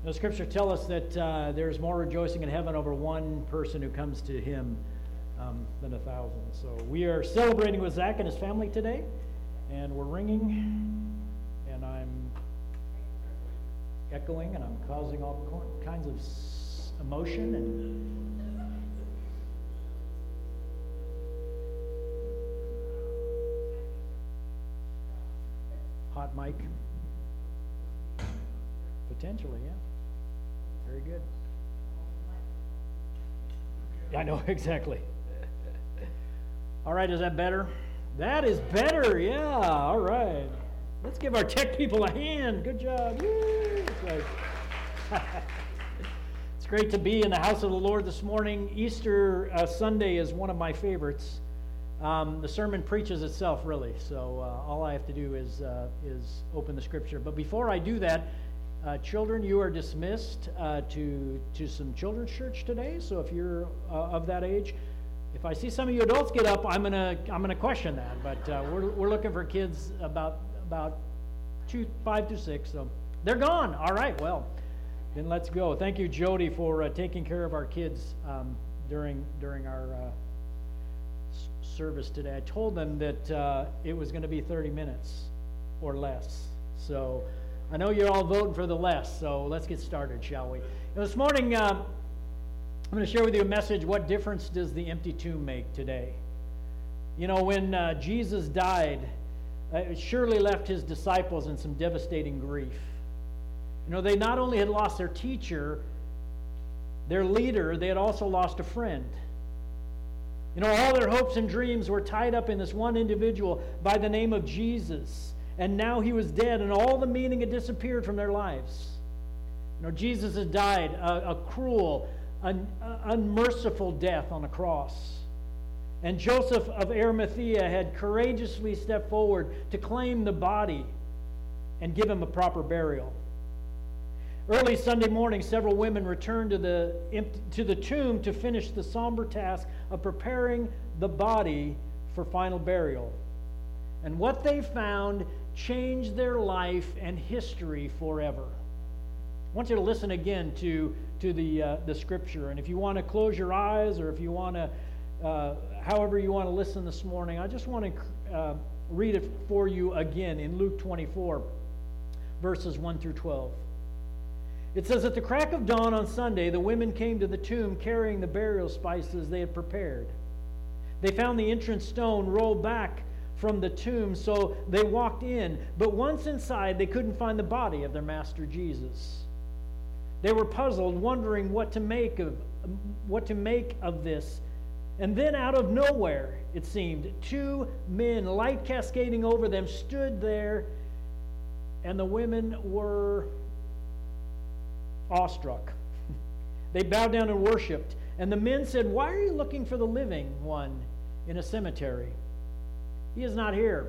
The scripture tells us that there's more rejoicing in heaven over one person who comes to him than 1,000. So we are celebrating with Zach and his family today, and we're ringing, and I'm echoing, and I'm causing all kinds of emotion and hot mic. Potentially, yeah. Very good. I know, exactly. All right, is that better? That is better, yeah. All right. Let's give our tech people a hand. Good job. Woo! It's great to be in the house of the Lord this morning. Easter Sunday is one of my favorites. The sermon preaches itself, really. So all I have to do is open the scripture. But before I do that, children, you are dismissed to some children's church today. So if you're of that age, if I see some of you adults get up, I'm gonna question that. But we're looking for kids about 5 to 6. So they're gone. All right. Well, then let's go. Thank you, Jody, for taking care of our kids during our service today. I told them that it was going to be 30 minutes or less. So I know you're all voting for the less, so let's get started, shall we? This morning, I'm going to share with you a message, what difference does the empty tomb make today? You know, when Jesus died, it surely left his disciples in some devastating grief. You know, they not only had lost their teacher, their leader, they had also lost a friend. You know, all their hopes and dreams were tied up in this one individual by the name of Jesus. And now he was dead, and all the meaning had disappeared from their lives. You know, Jesus had died a cruel, unmerciful death on a cross. And Joseph of Arimathea had courageously stepped forward to claim the body and give him a proper burial. Early Sunday morning, several women returned to the tomb to finish the somber task of preparing the body for final burial. And what they found changed their life and history forever. I want you to listen again to the scripture. And if you want to close your eyes, or if you want to, however you want to listen this morning, I just want to read it for you again in Luke 24, verses 1 through 12. It says, at the crack of dawn on Sunday, the women came to the tomb carrying the burial spices they had prepared. They found the entrance stone rolled back from the tomb, so they walked in. But once inside, they couldn't find the body of their master Jesus. They were puzzled, wondering what to make of this. And then out of nowhere, it seemed, 2 men, light cascading over them, stood there, and the women were awestruck. They bowed down and worshipped. And the men said, why are you looking for the living one in a cemetery? He is not here.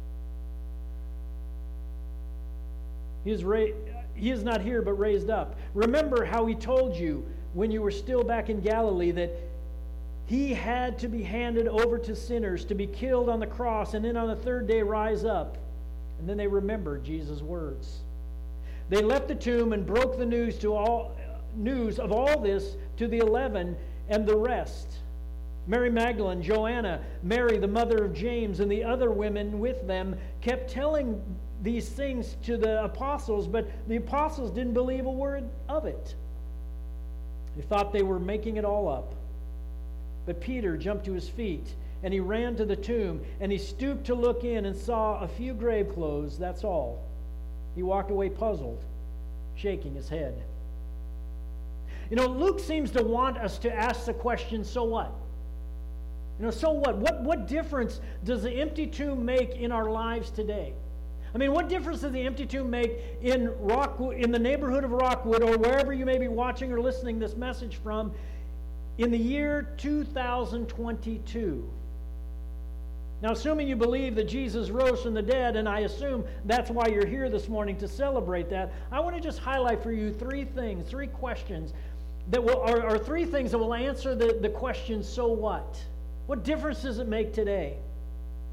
He is not here, but raised up. Remember how he told you when you were still back in Galilee that he had to be handed over to sinners, to be killed on the cross, and then on the third day rise up. And then they remembered Jesus' words. They left the tomb and broke the news of all this to the 11 and the rest. Mary Magdalene, Joanna, Mary, the mother of James, and the other women with them kept telling these things to the apostles, but the apostles didn't believe a word of it. They thought they were making it all up. But Peter jumped to his feet, and he ran to the tomb, and he stooped to look in and saw a few grave clothes, that's all. He walked away puzzled, shaking his head. You know, Luke seems to want us to ask the question, so what? You know, so what? What difference does the empty tomb make in our lives today? I mean, what difference does the empty tomb make in Rockwood, in the neighborhood of Rockwood, or wherever you may be watching or listening this message from, in the year 2022? Now, assuming you believe that Jesus rose from the dead, and I assume that's why you're here this morning to celebrate that, I want to just highlight for you 3 questions that are 3 things that will answer the question, so what? What difference does it make today?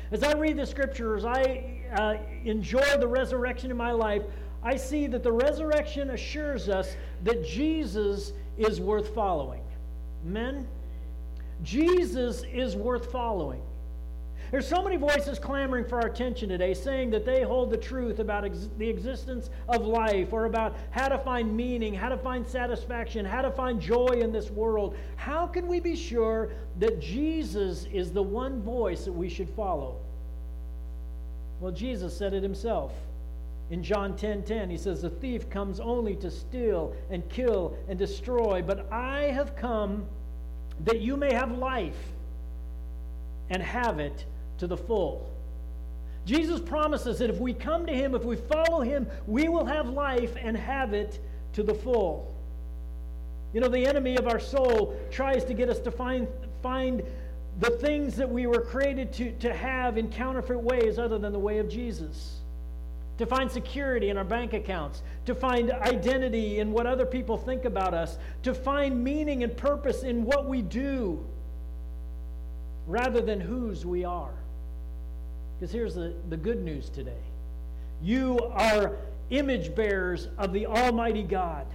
As I read the scriptures, I enjoy the resurrection in my life. I see that the resurrection assures us that Jesus is worth following. Amen? Jesus is worth following. There's so many voices clamoring for our attention today, saying that they hold the truth about the existence of life, or about how to find meaning, how to find satisfaction, how to find joy in this world. How can we be sure that Jesus is the one voice that we should follow? Well, Jesus said it himself. In John 10:10, he says, "The thief comes only to steal and kill and destroy, but I have come that you may have life and have it to the full." Jesus promises that if we come to him, if we follow him, we will have life and have it to the full. You know, the enemy of our soul tries to get us to find the things that we were created to have in counterfeit ways other than the way of Jesus. To find security in our bank accounts, to find identity in what other people think about us, to find meaning and purpose in what we do, rather than whose we are. Because here's the good news today. You are image bearers of the Almighty God.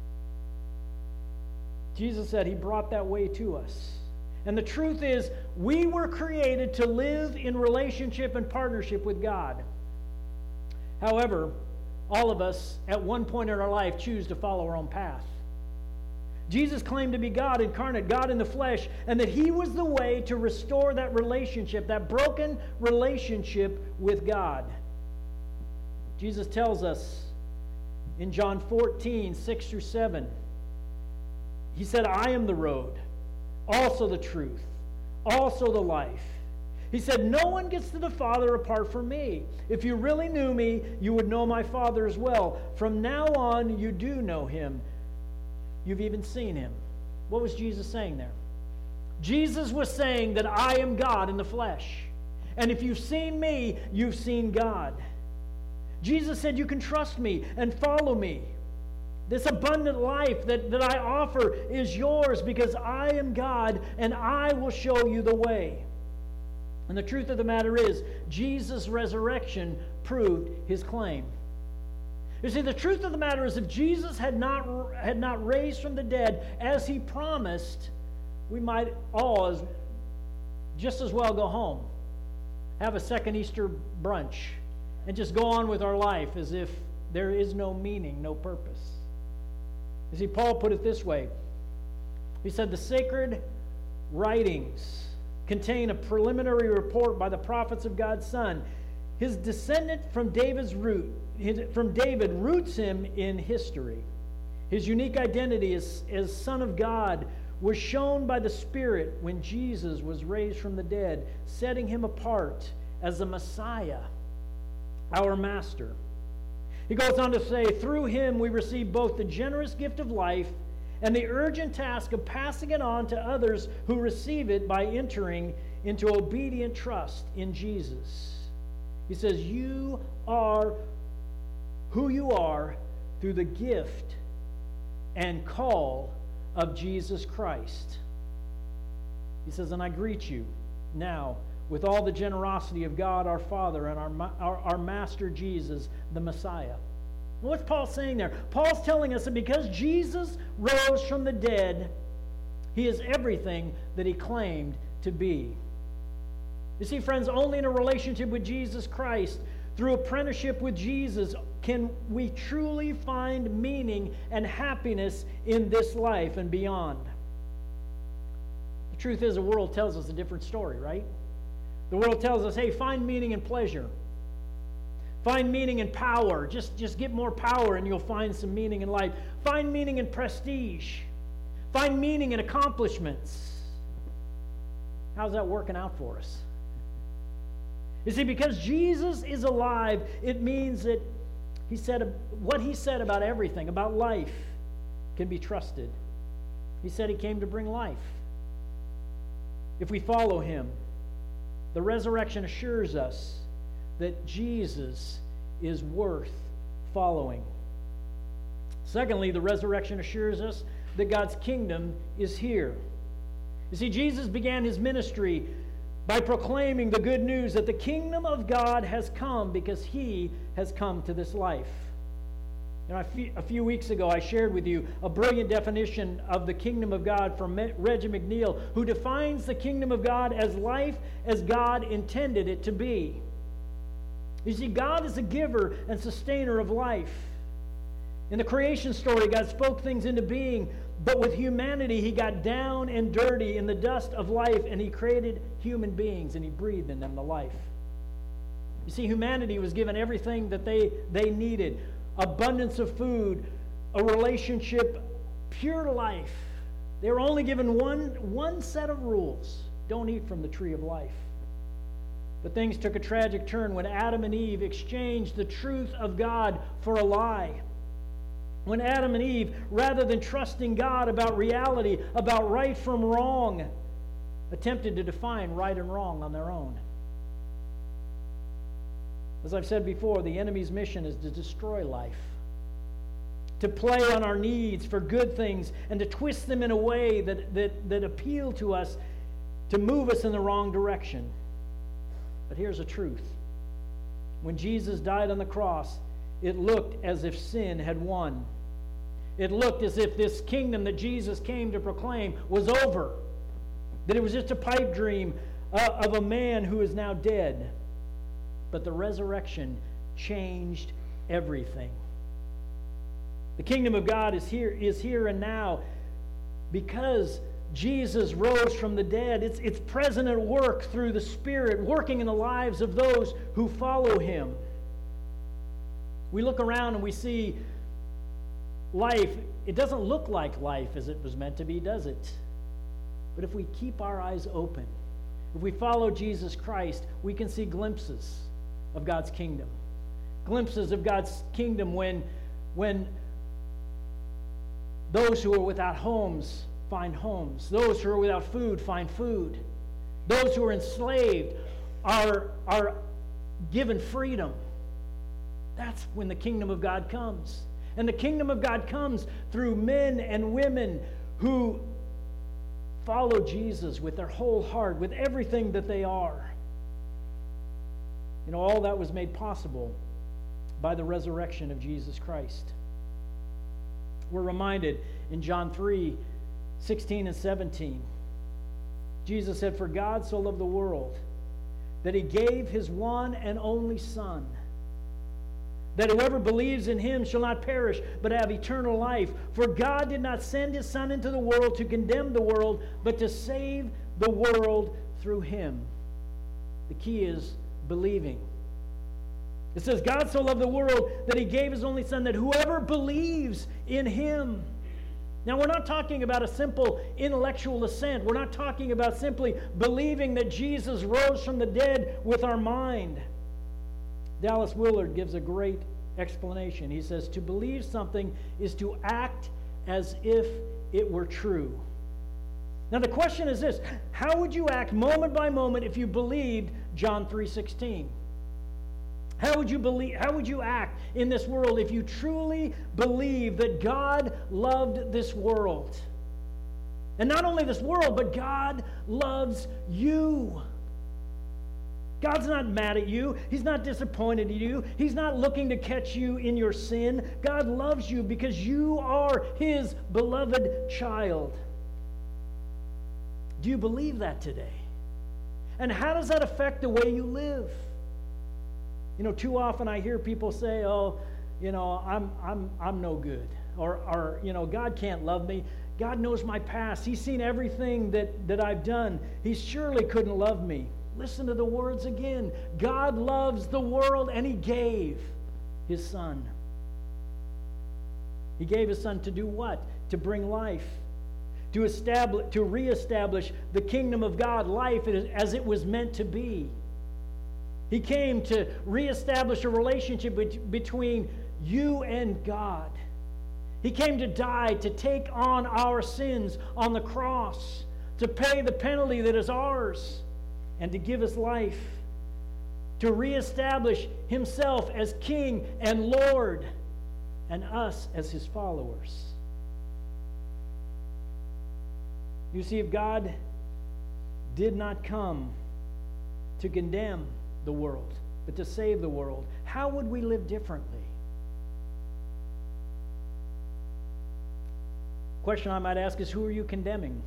Jesus said he brought that way to us. And the truth is, we were created to live in relationship and partnership with God. However, all of us at one point in our life choose to follow our own path. Jesus claimed to be God incarnate, God in the flesh, and that he was the way to restore that relationship, that broken relationship with God. Jesus tells us in John 14:6-7, he said, "I am the road, also the truth, also the life." He said, "No one gets to the Father apart from me. If you really knew me, you would know my Father as well. From now on, you do know him. You've even seen him." What was Jesus saying there? Jesus was saying that I am God in the flesh. And if you've seen me, you've seen God. Jesus said you can trust me and follow me. This abundant life that I offer is yours because I am God and I will show you the way. And the truth of the matter is, Jesus' resurrection proved his claim. You see, the truth of the matter is, if Jesus had not raised from the dead as he promised, we might all just as well go home, have a second Easter brunch, and just go on with our life as if there is no meaning, no purpose. You see, Paul put it this way. He said, "The sacred writings contain a preliminary report by the prophets of God's Son. His descendant from David roots him in history. His unique identity as Son of God was shown by the Spirit when Jesus was raised from the dead, setting him apart as the Messiah, our Master." He goes on to say, "Through him we receive both the generous gift of life and the urgent task of passing it on to others who receive it by entering into obedient trust in Jesus." He says, "You are who you are through the gift and call of Jesus Christ." He says, "And I greet you now with all the generosity of God our Father and our Master Jesus, the Messiah." What's Paul saying there? Paul's telling us that because Jesus rose from the dead, he is everything that he claimed to be. You see, friends, only in a relationship with Jesus Christ, through apprenticeship with Jesus, can we truly find meaning and happiness in this life and beyond. The truth is, the world tells us a different story, right? The world tells us, hey, find meaning and pleasure. Find meaning in power. Just get more power and you'll find some meaning in life. Find meaning in prestige. Find meaning in accomplishments. How's that working out for us? You see, because Jesus is alive, it means that what he said about everything, about life, can be trusted. He said he came to bring life. If we follow him, the resurrection assures us that Jesus is worth following. Secondly, the resurrection assures us that God's kingdom is here. You see, Jesus began his ministry by proclaiming the good news that the kingdom of God has come because he has come to this life. You know, a few weeks ago, I shared with you a brilliant definition of the kingdom of God from Reggie McNeil, who defines the kingdom of God as life as God intended it to be. You see, God is a giver and sustainer of life. In the creation story, God spoke things into being, but with humanity, he got down and dirty in the dust of life, and he created human beings, and he breathed in them the life. You see, humanity was given everything that they needed. Abundance of food, a relationship, pure life. They were only given one set of rules. Don't eat from the tree of life. But things took a tragic turn when Adam and Eve exchanged the truth of God for a lie. When Adam and Eve, rather than trusting God about reality, about right from wrong, attempted to define right and wrong on their own. As I've said before, the enemy's mission is to destroy life, to play on our needs for good things, and to twist them in a way that appeal to us, to move us in the wrong direction. But here's the truth. When Jesus died on the cross, it looked as if sin had won. It looked as if this kingdom that Jesus came to proclaim was over, that it was just a pipe dream of a man who is now dead. But the resurrection changed everything. The kingdom of God is here and now because Jesus rose from the dead. It's present at work through the Spirit, working in the lives of those who follow him. We look around and we see life. It doesn't look like life as it was meant to be, does it? But if we keep our eyes open, if we follow Jesus Christ, we can see glimpses of God's kingdom. Glimpses of God's kingdom when those who are without homes find homes. Those who are without food find food. Those who are enslaved are given freedom. That's when the kingdom of God comes. And the kingdom of God comes through men and women who follow Jesus with their whole heart, with everything that they are. You know, all that was made possible by the resurrection of Jesus Christ. We're reminded in John 3:16 and 17. Jesus said, "For God so loved the world that he gave his one and only Son, that whoever believes in him shall not perish, but have eternal life. For God did not send his Son into the world to condemn the world, but to save the world through him." The key is believing. It says, God so loved the world that he gave his only Son, that whoever believes in him. Now, we're not talking about a simple intellectual assent. We're not talking about simply believing that Jesus rose from the dead with our mind. Dallas Willard gives a great explanation. He says, to believe something is to act as if it were true. Now the question is this: how would you act moment by moment if you believed John 3:16? How would you act in this world if you truly believe that God loved this world? And not only this world, but God loves you. God's not mad at you. He's not disappointed in you. He's not looking to catch you in your sin. God loves you because you are his beloved child. Do you believe that today? And how does that affect the way you live? You know, too often I hear people say, "Oh, you know, I'm no good," or you know, God can't love me. God knows my past. He's seen everything that I've done. He surely couldn't love me. Listen to the words again. God loves the world, and he gave his Son. He gave his Son to do what? To bring life. To reestablish the kingdom of God, life as it was meant to be. He came to reestablish a relationship between you and God. He came to die, to take on our sins on the cross, to pay the penalty that is ours, and to give us life, to reestablish himself as King and Lord, and us as his followers. You see, if God did not come to condemn the world, but to save the world. How would we live differently? Question I might ask is, who are you condemning?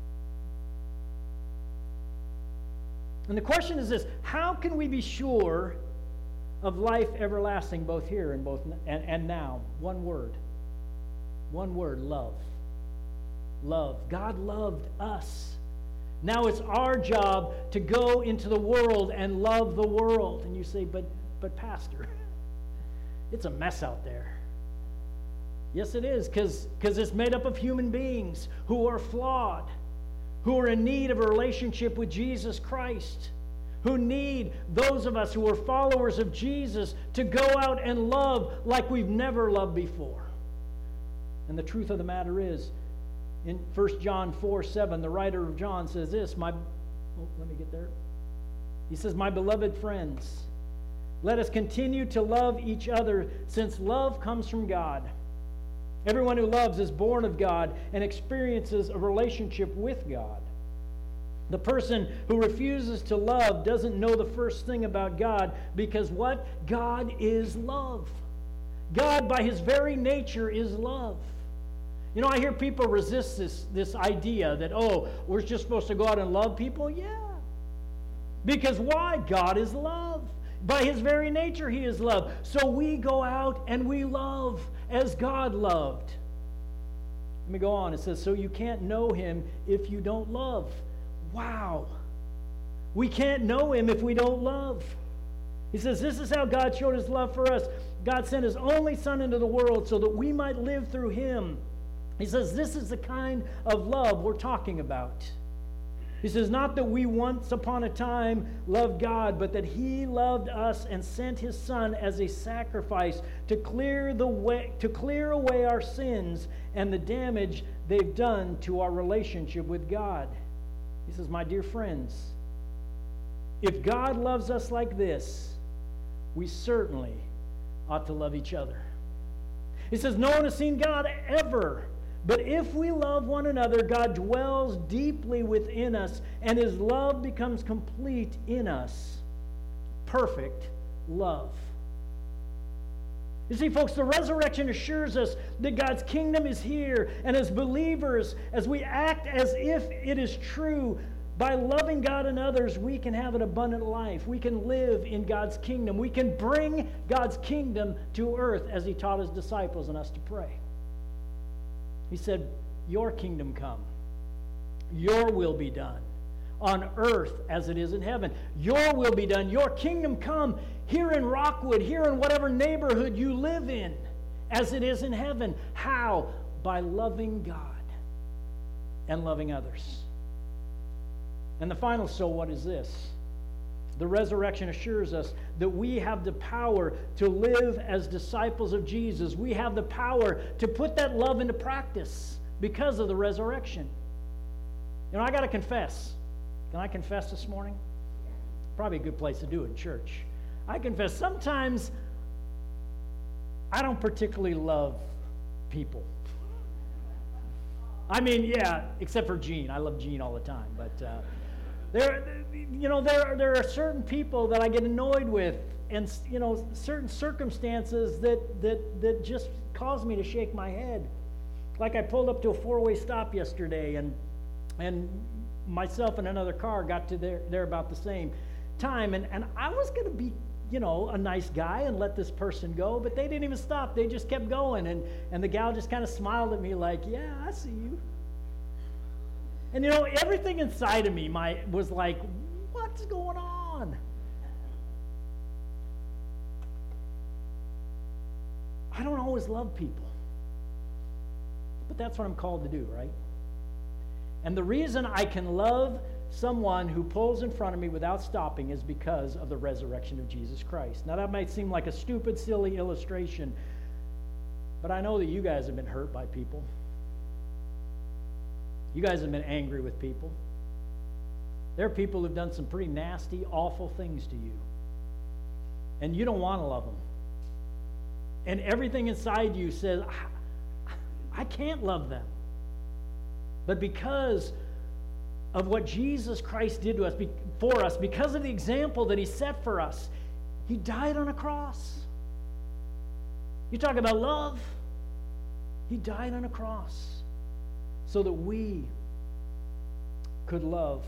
And the question is this: how can we be sure of life everlasting, both here and now? One word, love. Love. God loved us. Now it's our job to go into the world and love the world. And you say, but Pastor, it's a mess out there. Yes, it is, because it's made up of human beings who are flawed, who are in need of a relationship with Jesus Christ, who need those of us who are followers of Jesus to go out and love like we've never loved before. And the truth of the matter is, in 1 John 4:7, the writer of John says this, He says, "My beloved friends, let us continue to love each other, since love comes from God. Everyone who loves is born of God and experiences a relationship with God. The person who refuses to love doesn't know the first thing about God, because what? God is love. God, by His very nature, is love." You know, I hear people resist this idea that, we're just supposed to go out and love people. Yeah. Because why? God is love. By His very nature, He is love. So we go out and we love as God loved. Let me go on. It says, so you can't know Him if you don't love. Wow. We can't know Him if we don't love. He says, this is how God showed His love for us. God sent His only Son into the world so that we might live through Him. He says, this is the kind of love we're talking about. He says, not that we once upon a time loved God, but that He loved us and sent His Son as a sacrifice to clear away our sins and the damage they've done to our relationship with God. He says, my dear friends, if God loves us like this, we certainly ought to love each other. He says, no one has seen God ever. But if we love one another, God dwells deeply within us, and His love becomes complete in us. Perfect love. You see, folks, the resurrection assures us that God's kingdom is here, and as believers, as we act as if it is true, by loving God and others, we can have an abundant life. We can live in God's kingdom. We can bring God's kingdom to earth as He taught His disciples and us to pray. He said, your kingdom come. Your will be done on earth as it is in heaven. Your will be done. Your kingdom come here in Rockwood, here in whatever neighborhood you live in, as it is in heaven. How? By loving God and loving others. And the final so what is this? The resurrection assures us that we have the power to live as disciples of Jesus. We have the power to put that love into practice because of the resurrection. You know, I got to confess. Can I confess this morning? Probably a good place to do it in church. I confess, sometimes I don't particularly love people. I mean, yeah, except for Gene. I love Gene all the time, but there are certain people that I get annoyed with, and certain circumstances that just cause me to shake my head. Like I pulled up to a four-way stop yesterday, and myself and another car got to there about the same time, and I was going to be a nice guy and let this person go, but they didn't even stop. They just kept going, and the gal just kind of smiled at me like, yeah, I see you. And everything inside of me was like, what's going on? I don't always love people, but that's what I'm called to do, right? And the reason I can love someone who pulls in front of me without stopping is because of the resurrection of Jesus Christ. Now that might seem like a stupid, silly illustration, but I know that you guys have been hurt by people. You guys have been angry with people. There are people who've done some pretty nasty, awful things to you. And you don't want to love them. And everything inside you says, I can't love them. But because of what Jesus Christ did to us, for us, because of the example that he set for us. He died on a cross. You talk about love. He died on a cross so that we could love.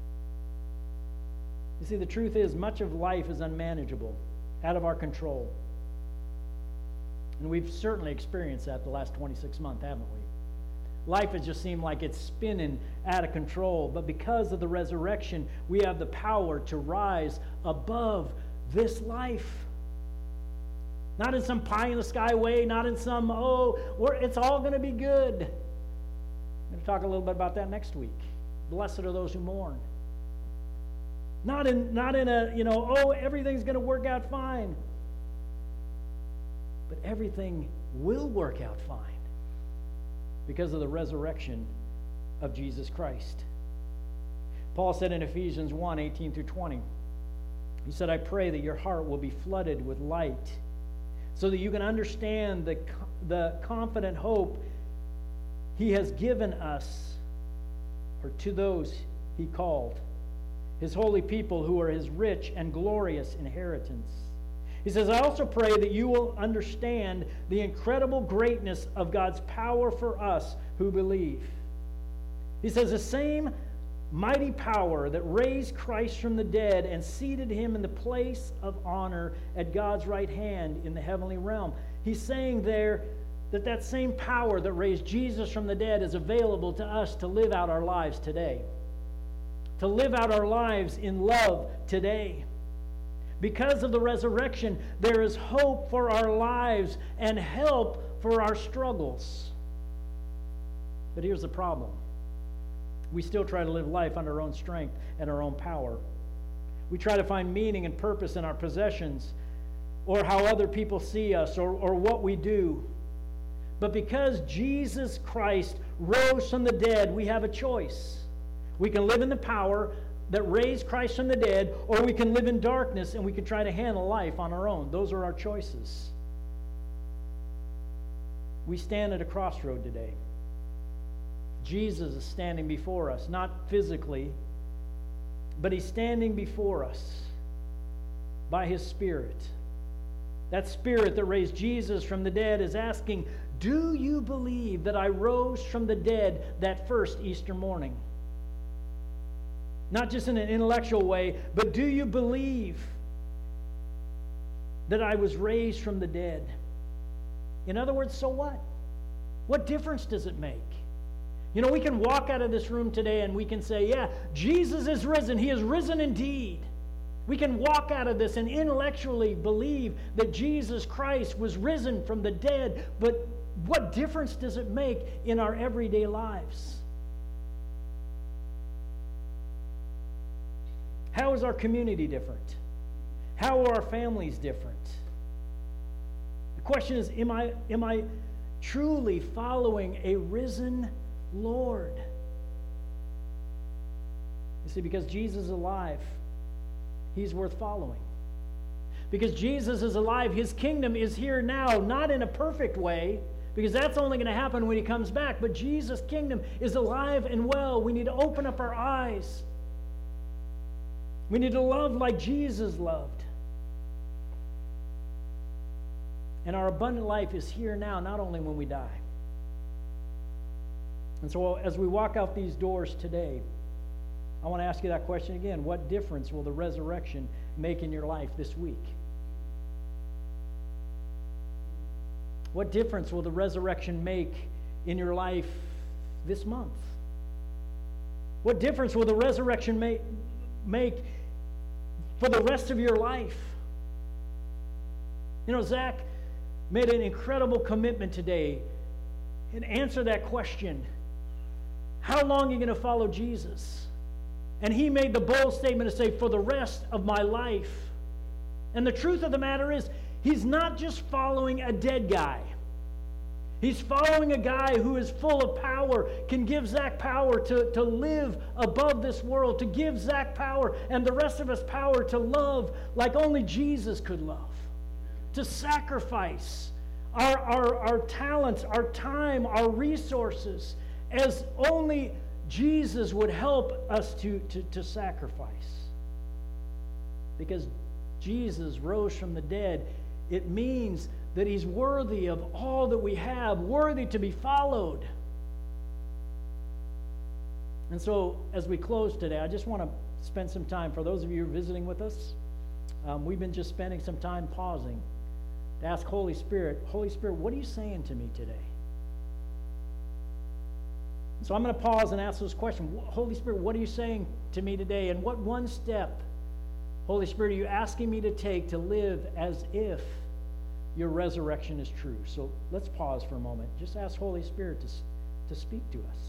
You see, the truth is, much of life is unmanageable, out of our control. And we've certainly experienced that the last 26 months, haven't we? Life has just seemed like it's spinning out of control. But because of the resurrection, we have the power to rise above this life. Not in some pie-in-the-sky way, not in some, it's all going to be good. I'm going to talk a little bit about that next week. Blessed are those who mourn. Not in a, everything's going to work out fine. But everything will work out fine because of the resurrection of Jesus Christ. Paul said in Ephesians 1, 18 through 20, he said, I pray that your heart will be flooded with light so that you can understand the confident hope he has given us, or to those he called, his holy people who are his rich and glorious inheritance. He says, I also pray that you will understand the incredible greatness of God's power for us who believe. He says, the same mighty power that raised Christ from the dead and seated him in the place of honor at God's right hand in the heavenly realm. He's saying there that same power that raised Jesus from the dead is available to us to live out our lives today. To live out our lives in love today. Because of the resurrection, there is hope for our lives and help for our struggles. But here's the problem. We still try to live life on our own strength and our own power. We try to find meaning and purpose in our possessions or how other people see us or what we do. But because Jesus Christ rose from the dead, we have a choice. We can live in the power that raised Christ from the dead, or we can live in darkness and we can try to handle life on our own. Those are our choices. We stand at a crossroad today. Jesus is standing before us, not physically, but he's standing before us by his Spirit. That Spirit that raised Jesus from the dead is asking, do you believe that I rose from the dead that first Easter morning? Not just in an intellectual way, but do you believe that I was raised from the dead? In other words, so what? What difference does it make? We can walk out of this room today and we can say, yeah, Jesus is risen. He is risen indeed. We can walk out of this and intellectually believe that Jesus Christ was risen from the dead, but what difference does it make in our everyday lives? How is our community different? How are our families different? The question is, am I truly following a risen Lord? You see, because Jesus is alive, he's worth following. Because Jesus is alive, his kingdom is here now, not in a perfect way, because that's only going to happen when he comes back, but Jesus' kingdom is alive and well. We need to open up our eyes. We need to love like Jesus loved. And our abundant life is here now, not only when we die. And so as we walk out these doors today, I want to ask you that question again. What difference will the resurrection make in your life this week? What difference will the resurrection make in your life this month? What difference will the resurrection make for the rest of your life? Zach made an incredible commitment today and answered that question. How long are you going to follow Jesus? And he made the bold statement to say, for the rest of my life. And the truth of the matter is, he's not just following a dead guy. He's following a guy who is full of power, can give Zach power to live above this world, to give Zach power and the rest of us power to love like only Jesus could love, to sacrifice our talents, our time, our resources as only Jesus would help us to sacrifice. Because Jesus rose from the dead, it means that he's worthy of all that we have, worthy to be followed. And so, as we close today, I just want to spend some time, for those of you who are visiting with us, we've been just spending some time pausing to ask Holy Spirit, what are you saying to me today? So I'm going to pause and ask those questions. Holy Spirit, what are you saying to me today? And what one step, Holy Spirit, are you asking me to take to live as if your resurrection is true? So let's pause for a moment. Just ask Holy Spirit to speak to us.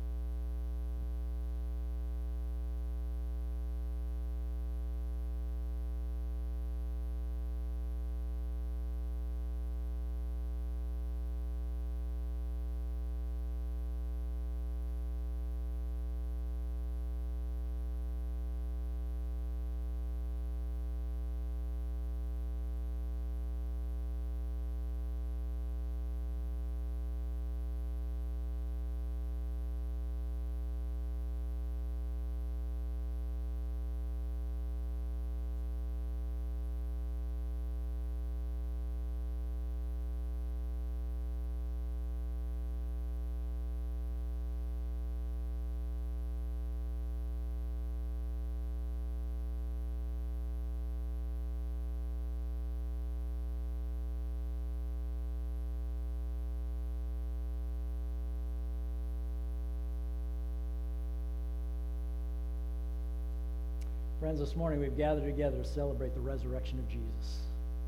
Friends, this morning we've gathered together to celebrate the resurrection of Jesus.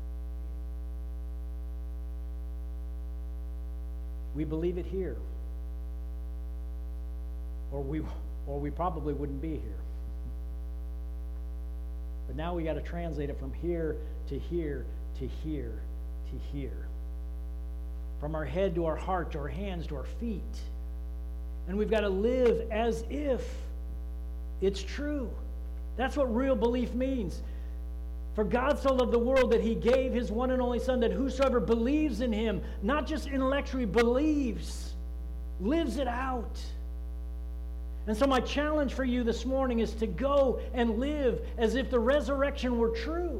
We believe it here, or we probably wouldn't be here. But now we got to translate it from here to here to here to here. From our head to our heart, to our hands, to our feet. And we've got to live as if it's true. That's what real belief means. For God so loved the world that he gave his one and only Son, that whosoever believes in him, not just intellectually believes, lives it out. And so my challenge for you this morning is to go and live as if the resurrection were true.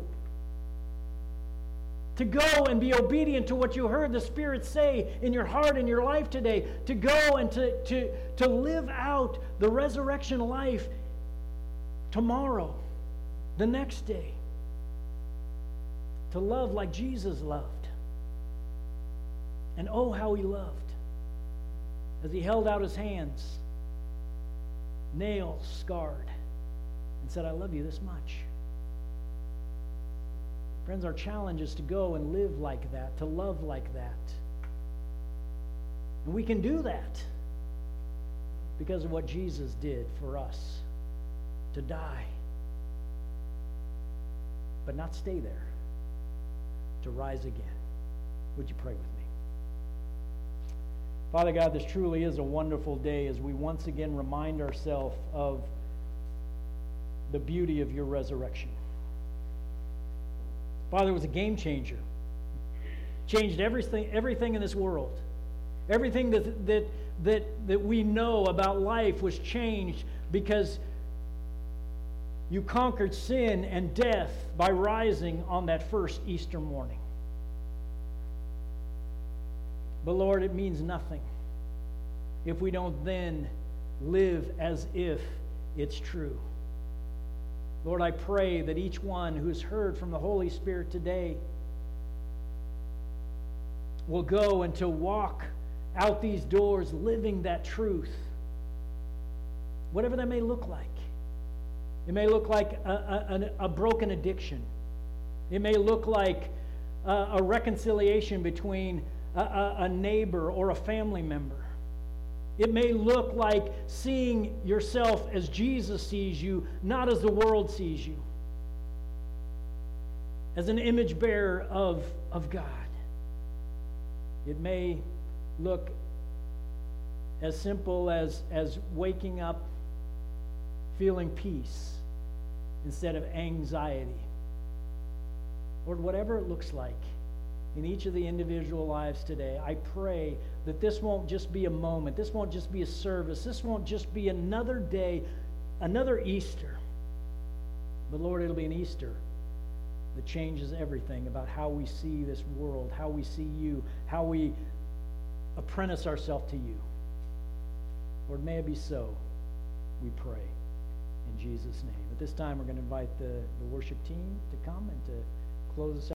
To go and be obedient to what you heard the Spirit say in your heart and your life today. To go and to live out the resurrection life tomorrow, the next day. To love like Jesus loved. And oh, how he loved. As he held out his hands, nails scarred, and said, I love you this much. Friends, our challenge is to go and live like that, to love like that. And we can do that because of what Jesus did for us. To die, but not stay there, to rise again. Would you pray with me? Father God, this truly is a wonderful day as we once again remind ourselves of the beauty of your resurrection. Father, it was a game changer. Changed everything in this world. Everything that we know about life was changed because you conquered sin and death by rising on that first Easter morning. But Lord, it means nothing if we don't then live as if it's true. Lord, I pray that each one who's heard from the Holy Spirit today will go and to walk out these doors living that truth, whatever that may look like. It may look like a broken addiction. It may look like a reconciliation between a neighbor or a family member. It may look like seeing yourself as Jesus sees you, not as the world sees you. As an image bearer of God. It may look as simple as waking up feeling peace instead of anxiety. Lord, whatever it looks like, in each of the individual lives today. I pray that this won't just be a moment. This won't just be a service. This won't just be another day, another Easter. But Lord, it'll be an Easter that changes everything about how we see this world, how we see you, how we apprentice ourselves to you. Lord, may it be so, we pray. In Jesus' name. At this time, we're going to invite the worship team to come and to close us out.